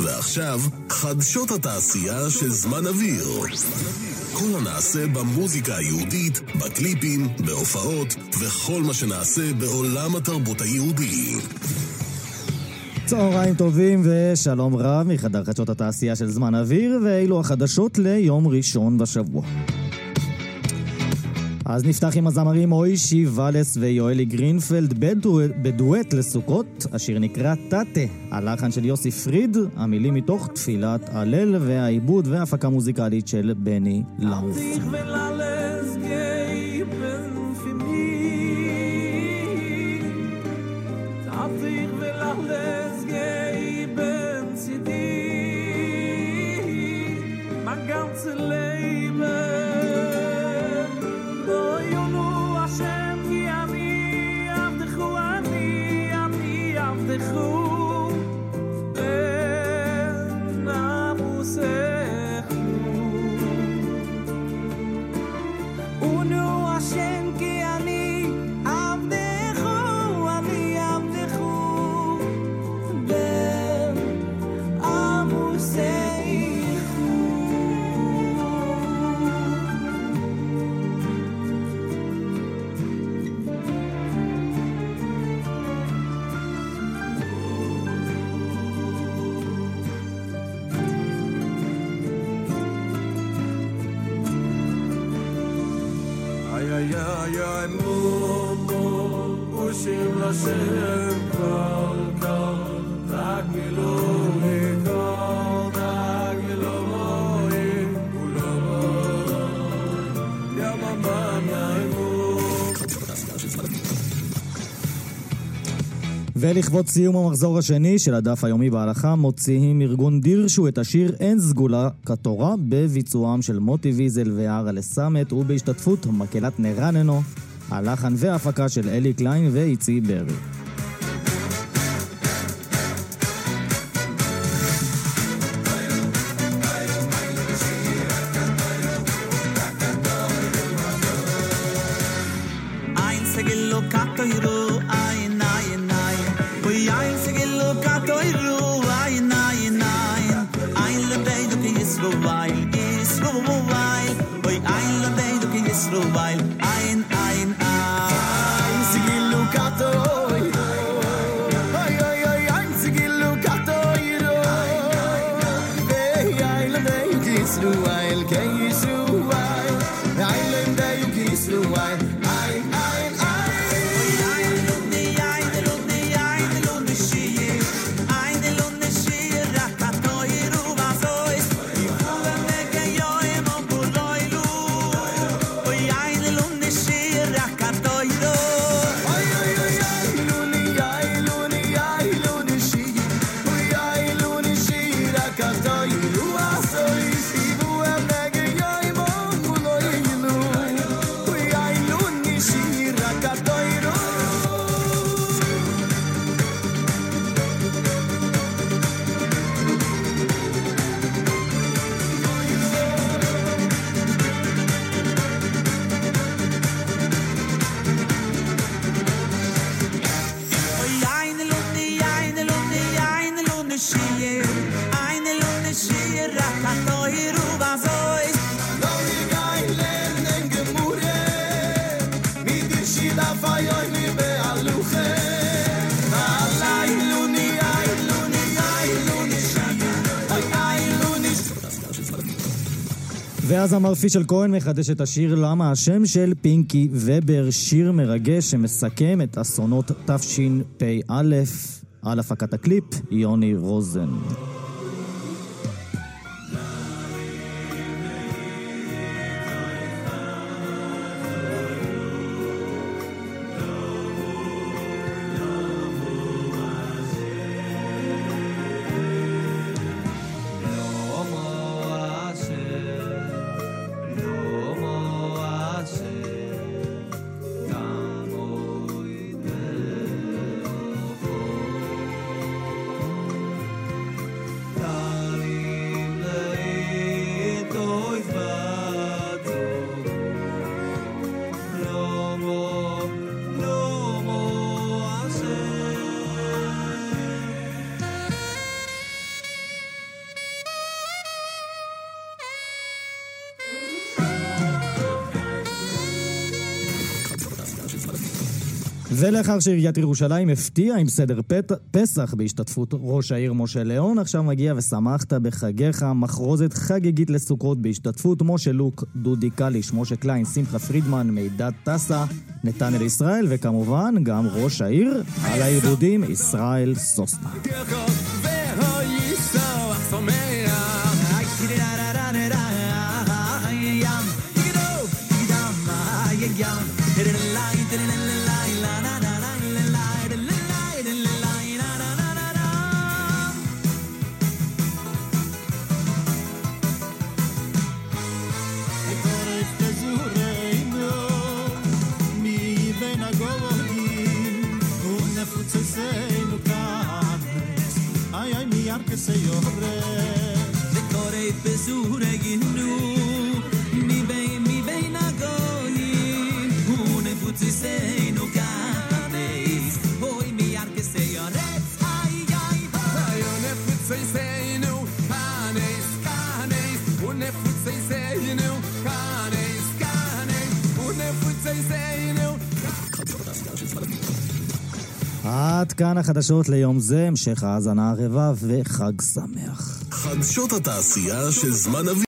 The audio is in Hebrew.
ועכשיו, חדשות התעשייה של זמן אוויר. כל הנעשה במוזיקה היהודית, בקליפים, בהופעות, וכל מה שנעשה בעולם התרבות היהודי. צהריים טובים ושלום רב מחדר חדשות התעשייה של זמן אוויר, ואילו החדשות ליום ראשון בשבוע. אז נפתח עם הזמרים מוישי ולס ויואלי גרינפלד בדואט לסוכות. השיר נקרא טאטה, הלחן של יוסי פריד, המילים מתוך תפילת הלל, והעיבוד וההפקה מוזיקלית של בני לאוף. ולכבוד סיום המחזור השני של הדף היומי בהלכה, מוציאים ארגון דירשו את השיר אין סגולה כתורה בביצועם של מוטי ויזל והרה לסמת ובהשתתפות מקהלת נרננו, הלחן וההפקה של אלי קליין ואיצי ברי. ואז אמר פישל כהן מחדש את השיר למה השם של פינקי ובר, שיר מרגש שמסכם את אסונות תשפ"א, על הפקת הקליפ יוני רוזן. ולאחר שעיריית ירושלים הפתיעה עם סדר פסח בהשתתפות ראש העיר משה ליאון, עכשיו מגיע ושמחת בחגיך, מחרוזת חגיגית לסוכות בהשתתפות משה לוק, דודי קליש, משה קליין, שמחה פרידמן, מידד טסה, נתנאל ישראל, וכמובן גם ראש העיר על העיבודים ישראל סוסנה. che sei ore le core pesure ginnu mi bei na goni une futsi sei no caneis oi mi ar che sei ore ai une futsi sei no caneis une futsi sei no caneis une futsi sei no. עד כאן החדשות ליום זה, המשך האזנה ערבה וחג שמח. חדשות התעשייה של זמן אוויר.